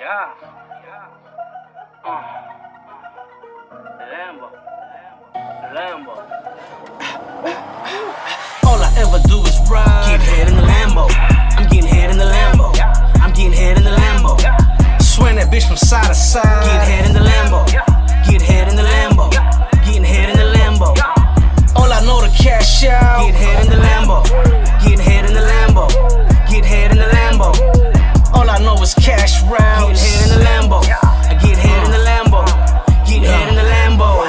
Yeah. Lambo. All I ever do is ride. Get head in the Lambo. I'm getting head in the Lambo. I'm getting head in the Lambo. Swing that bitch from side to side. Get head in the Lambo. Get head in the Lambo. Getting head in the Lambo. All I know to cash out. Get head in the Lambo. Getting head in the Lambo. Get head in the Lambo. All I know is cash routes. Get head in the Lambo. I get head in the Lambo. Get head in the Lambo.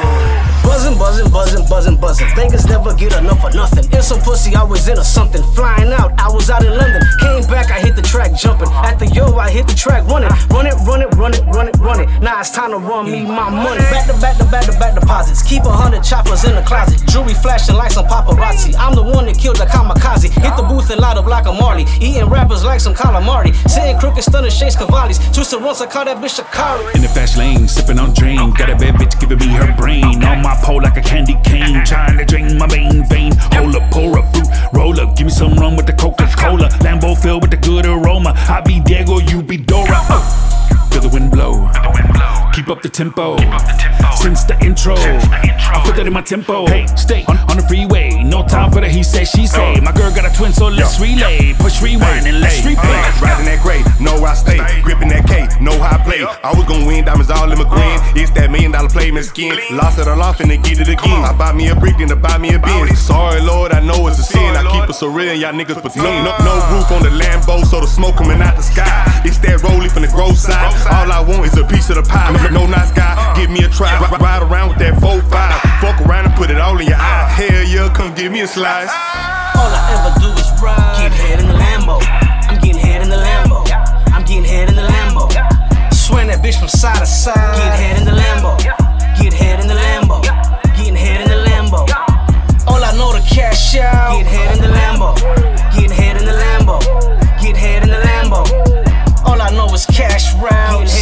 Buzzing. Vegas never get enough of nothing. In some pussy, I was into something. Flying out, I was out in London. Came back, I hit the track jumping. At the yo, I hit the track running. Run it. Now it's time to run me my money. Back to deposits. Keep 100 choppers in the closet. Jewelry flashing like some paparazzi. I'm the one that killed the kamikaze. Hit the booth and light up like a Marley. Eating rappers like some calamari. Sitting crooked, stunning shakes cavallis. Twisted once, I call that bitch Shakari. In the fast lane, sipping on drain. Got a bad bitch giving me her brain. On my pole like a candy cane. Trying to drain my main vein. Hold up, pour up, fruit, roll up. Give me some rum with the Coca-Cola. Lambo filled with the good aroma. I be Diego, you be Dora. Feel the wind blow. Keep up the tempo. Since the intro, I put that in my tempo. Hey, stay on the freeway. No time for the he say, she say. My girl got a twin, so let's relay. Push rewind and let's replay. Riding that gray, know where I stay. Gripping that K, know how I play. I was gon' win, diamonds all in my green. It's that $1 million play, my skin. Lost it all off and then get it again. I buy me a brick, then I buy me a Benz. Sorry, Lord, I know it's a sin. I keep it so real, y'all niggas platoon. No roof on the Lambo, so the smoke coming out the sky. It's that rolling from the grove side. All I want is a piece of the pie. No nice guy, give me a try. Ride around with that 4-5. Fuck around and put it all in your eye. Hell yeah, come give me a slice. All I ever do is ride. Get head in the Lambo. I'm getting head in the Lambo. I'm getting head in the Lambo. Swing that bitch from side to side. Get head in the Lambo. Get head in the Lambo. Getting head in the Lambo. All I know to cash out. Get head in the Lambo. Getting head in the Lambo. Get head in the Lambo. All I know is cash routes.